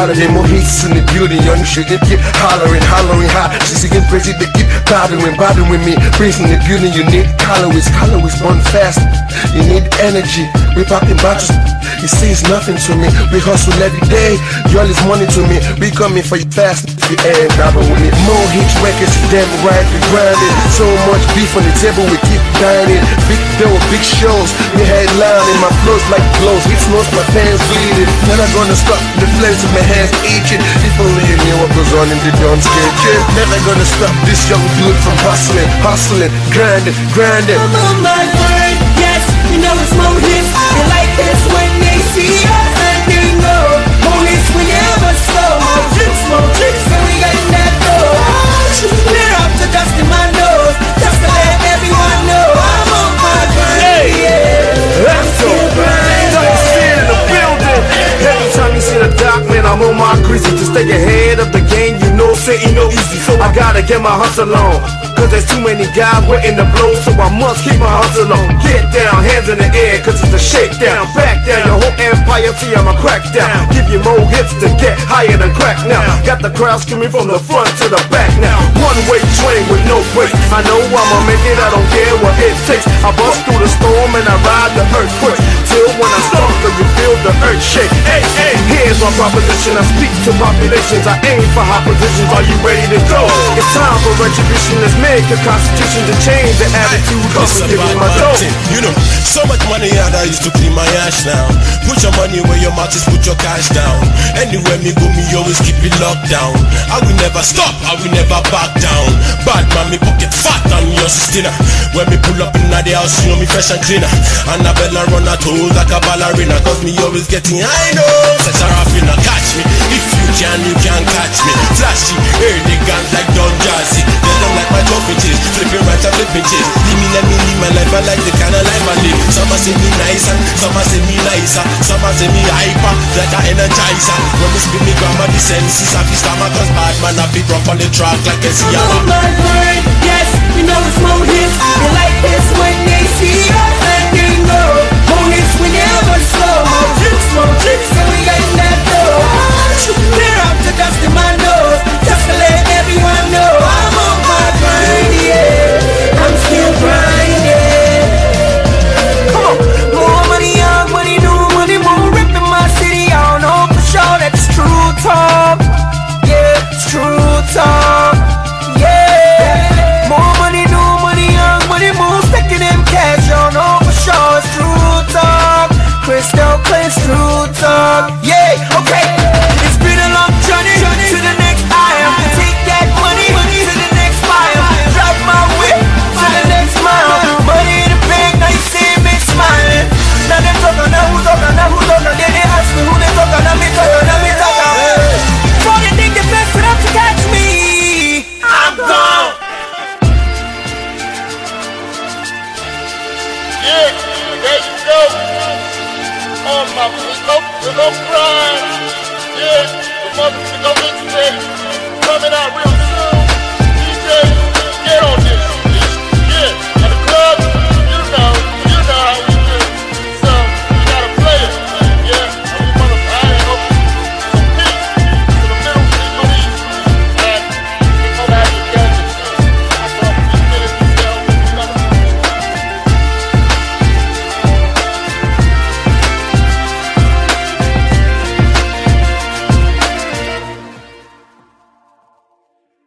louder, then more hits in the building. Young shit, they keep hollering high. She's getting crazy, they keep bothering me. Brings in the building, you need calories burn fast. You need energy, we popping bottles. You see it's nothing to me. We hustle every day, y'all is money to me. We coming for you fast, if you ain't dabbing with me. More hits, records, damn right, we grinding. So much beef on the table, we keep dining. Big dough, big shows, we headlining. My flows like clothes, hits most my fans bleeding. Never gonna stop, the flames in my hands itching. If only you knew what goes on in the Don's kitchen. Never gonna stop this young dude from hustling, grinding. I'm on my grind, yes, you know it's more hits. They like this when they see us and they know. More hits we never slow. More tricks, so we got that dough. Clear up the dust in my nose, just to let everyone know I'm on my grind. Yeah, I'm still grinding. In the building. Every time you see the doc, man, I'm on my greasy. To stay ahead of the game, you know, say ain't no easy. So I gotta get my hustle on. Cause there's too many guys waiting to blow, so I must keep my hustle on. Get down, hands in the air, cause it's a shakedown. Back down, your whole empire, see I'm a crackdown. Give you more hits to get higher than crack now. Got the crowd screaming from the front to the back now. One-way train with no brakes. I know I'ma make it, I don't care what it takes. I bust through the storm and I ride the earthquake. Till when I start, so you feel the earth shake. Hey, here's my proposition, I speak to populations. I aim for high positions, are you ready to go? It's time for retribution, let's make a constitution to change the attitude. Give me my dough. You know, so much money and I used to clean my ash now. Put your money where your mouth is, put your cash down. Anywhere me go, me always keep it locked down. I will never stop, I will never back down. Bad man, me pocket fat and yours is thinner. When me pull up in the house, you know me fresh and cleaner. Annabella run her toes like a ballerina. Cause me always getting high, no. Set her off, you know, catch me. If you can catch me. Flashy, early guns like Don Jazzy. They don't like my trophy chase. Flipping right and flipping chase. Let me live my life, I like the kind of life I live. Some say me nice and some say me nicer. Some say me hyper, like an energizer. When me spin me grammar, the senses I feel stammer. Cause bad man I feel rough on the track like a Sierra. I'm on my grind, yes, you know it's more hits. They like this when they see us and they know. More hits we never slow. More tricks, so we got that dough. Clear up the dust in my nose, just to let everyone know I'm on my grind, yeah. I'm still grinding. Come on, more money, young money, new money, more rip in my city. I don't know for sure that's true talk. Yeah, it's true talk. Yeah, more money, new money, young money, more sticking them cash. I don't know for sure it's true talk. Crystal clear, it's true talk. Yeah, okay. It's been a long journey to the next aisle. Take that money to the next mile. Drop my whip to the next mile. Money in the bank, now you see me smiling. Now they talking, now who talking, now who talking? Then they ask me who they talking, now me talking, now me talking. Before they think the best for them to catch me, I'm gone. Yeah, there you go. On my no grind. Yeah, the motherfucker mixtape coming out real soon. DJ, get on this.